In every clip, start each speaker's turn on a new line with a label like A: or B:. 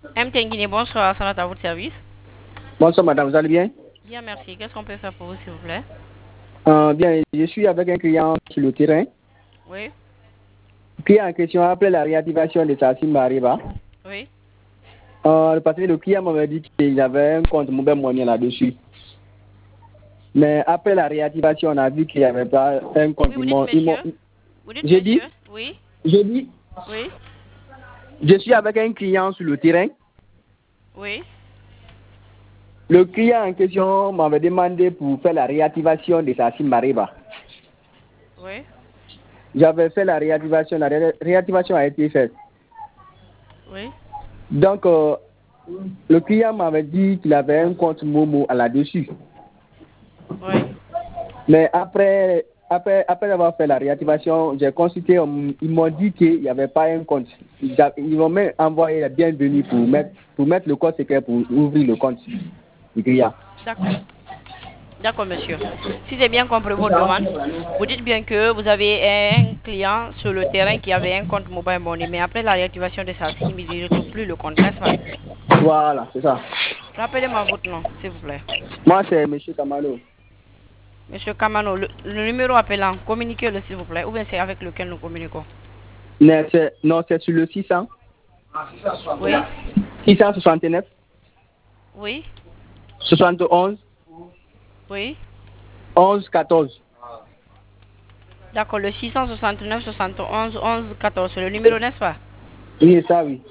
A: MTN Guinée, bonsoir, Sanat à votre service.
B: Bonsoir madame, vous allez bien?
A: Bien, merci. Qu'est-ce qu'on peut faire pour vous, s'il vous plaît?
B: Bien, je suis avec un client sur le terrain.
A: Oui,
B: Le client en question a appelé la réactivation de sa SIM Mariba.
A: oui.
B: Parce que le client m'avait dit qu'il avait un compte mobile money là-dessus. Mais après la réactivation, on a vu qu'il n'y avait pas un compte.
A: Oui, vous dites monsieur? Vous dites
B: J'ai dit,
A: monsieur? Oui,
B: j'ai dit,
A: oui,
B: je suis avec un client sur le terrain.
A: oui.
B: Le client en question m'avait demandé pour faire la réactivation de sa SIM Mariba.
A: Oui.
B: J'avais fait la réactivation a été faite.
A: Oui.
B: Donc, le client m'avait dit qu'il avait un compte Momo là-dessus.
A: Oui.
B: Mais après avoir fait la réactivation, j'ai consulté, ils m'ont dit qu'il n'y avait pas un compte. Ils m'ont même envoyé la bienvenue pour mettre le code secret pour ouvrir le compte du client.
A: D'accord. D'accord, monsieur. Si j'ai bien compris votre demande, vous dites bien que vous avez un client sur le terrain qui avait un compte mobile money, mais après la réactivation de sa SIM, il ne retrouve plus le compte, n'est-ce pas?
B: Voilà, c'est ça.
A: Rappelez-moi votre nom, s'il vous plaît.
B: Moi, c'est M. Kamalo.
A: Monsieur Kamano, le numéro appelant, communiquez-le, s'il vous plaît, ou bien c'est avec lequel nous communiquons.
B: Non, c'est sur le 600.
A: Oui,
B: 669,
A: oui,
B: 71,
A: oui.
B: 11, 14.
A: D'accord, le 669 71 11 14, c'est le numéro, n'est-ce pas?
B: Oui, c'est ça, oui.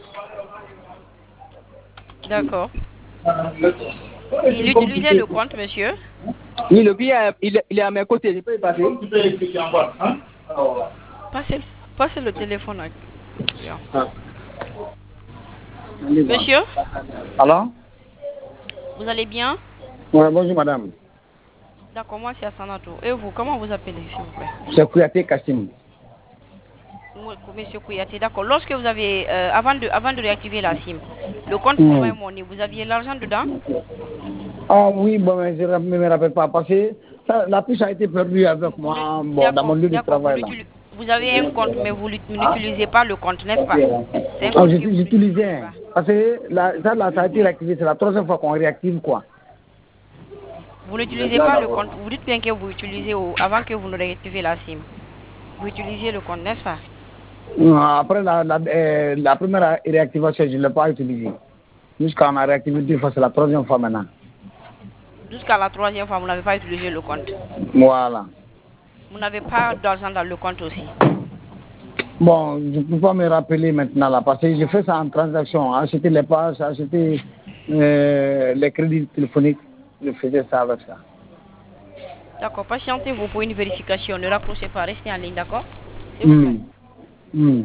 A: D'accord. Il utilisait le compte, monsieur.
B: Oui, le client, il est à mes côtés. Je peux y passer.
A: Passez, passez le téléphone à client.
B: Ah.
A: Monsieur,
C: Alors?
A: vous allez bien?
C: Ouais, bonjour madame.
A: D'accord, moi c'est Assanato. Et vous, comment vous appelez, s'il vous plaît?
C: C'est Kouyaté Kassim.
A: Monsieur Kouyaté, d'accord. Lorsque vous avez, avant de réactiver la SIM, le compte
C: Hmm.
A: Mobile Money, vous aviez l'argent dedans?
C: Ah oui, bon, mais je ne me rappelle pas parce que la puce a été perdue avec moi bon, dans mon lieu de
A: D'accord,
C: travail là.
A: vous avez un compte, mais vous n'utilisez pas le compte, n'est-ce pas? C'est un
C: Ah,
A: compte que vous n'utilisez
C: j'utilisais.
A: pas.
C: Parce que ça a été réactivé. C'est la troisième fois qu'on réactive quoi.
A: Vous n'utilisez pas le compte. Vous dites bien que vous utilisez avant que vous ne réactiviez la SIM. Vous utilisez le compte, n'est-ce pas?
C: Après la première réactivation, je ne l'ai pas utilisé. Jusqu'à on a réactivé deux fois, c'est la troisième fois maintenant.
A: Jusqu'à la troisième fois, vous n'avez pas utilisé le compte.
C: Voilà.
A: Vous n'avez pas d'argent dans le compte aussi.
C: Bon, je ne peux pas me rappeler maintenant là, parce que j'ai fait ça en transaction, acheter les pages, acheter les crédits téléphoniques, je faisais ça avec ça.
A: D'accord, patientez-vous pour une vérification. Ne raccrochez pas, restez en ligne, d'accord? S'il vous plaît.
C: Hmm. Hmm.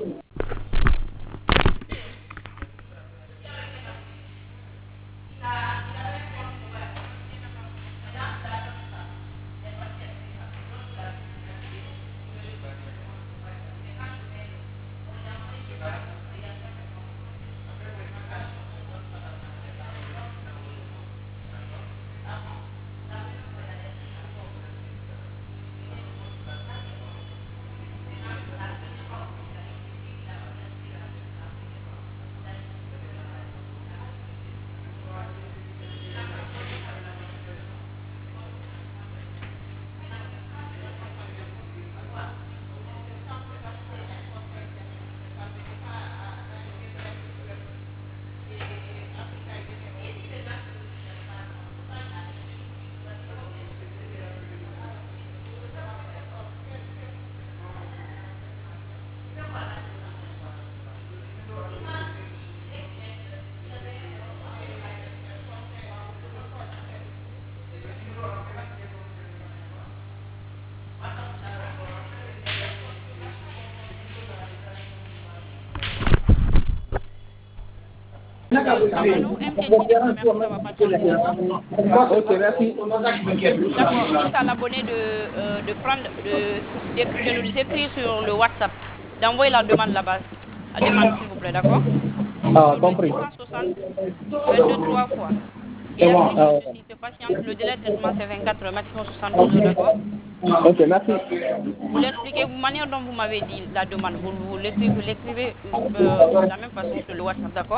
A: Monsieur Kamano, MTN Guinée vous remercie d'avoir patienté, d'accord?
B: Ok, merci.
A: D'accord, dites à l'abonné de prendre, de nous écrire sur le WhatsApp, d'envoyer la demande là-bas. La demande, s'il vous plaît, d'accord?
B: Ah,
A: Sur le
B: compris.
A: 660 22 3 fois. Et
B: C'est
A: la
B: bon.
A: clique sur ceci, se patiente. Le délai de traitement, c'est 24 heures, maximum 72 heures, d'accord?
B: Ok, merci.
A: Vous l'expliquez, la manière dont vous m'avez dit la demande, vous l'écrivez de la même façon sur le WhatsApp, d'accord?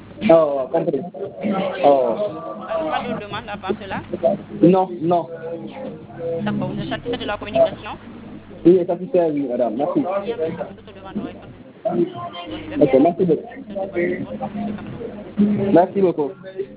B: Oh, compris. Oh.
A: Pas de demande à part cela?
B: Non, non.
A: D'accord, vous êtes satisfait de la communication?
B: Oui, ça peut faire, oui, madame. Merci.
A: Il y a maintenant d'autres demandes.
B: Ok, merci beaucoup.
A: Bonne journée, monsieur Cameron.
B: Merci beaucoup.